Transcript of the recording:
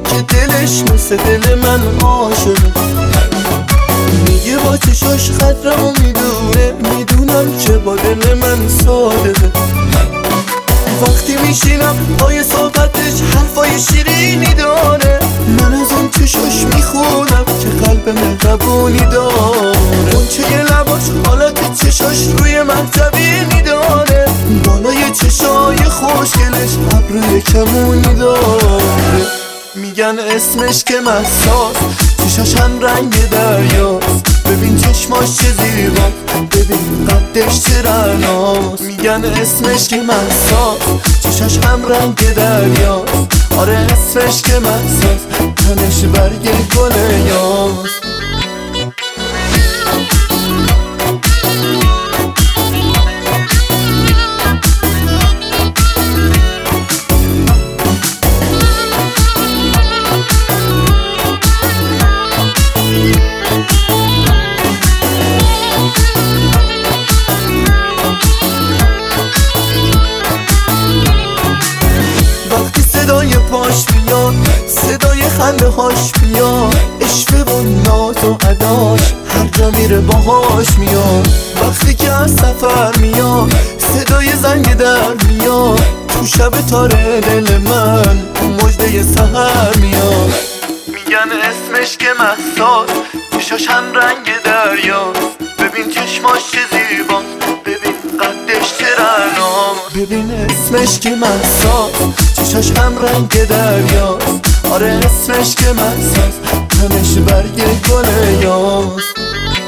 که دلش مثل دل من عاشقه. میگه با چشاش قدرمو میدونه، میدونم که با دل من صادقه. وقتی میشینم پای صحبتش حرفای شیرینی داره، من از اون چشاش میخونم که قلب مهربونی داره. غنچه لباش حالت چشاش روی من طبیعی داره، بالای چشای خوشگلش ابروی کمونی داره. میگن اسمش که مساس، چشاش هم رنگ دریاست. ببین چشماش چه زیباست، ببین قدش چه رعناست. میگن اسمش که مساس، چشاش هم رنگ دریاست. آره اسمش که مساس، تنش برگ گل یاست. صدای پاش میاد، صدای خنده هاش میاد، اشوه و ناز و اداش هر جا میره باهاش میاد. وقتی که از سفر میاد، صدای زنگ در میاد، تو شب تاره دل من مژده سحر میاد. میگن اسمش که مساس، چشاش هم رنگ دریاست. ببین چشماش چه زیباست، ببین قدش چه رعناست. ببین اسمش که مساس، چشاش هم رنگ دریاست. آره اسمش که مساس، تنش برگ گل یاست.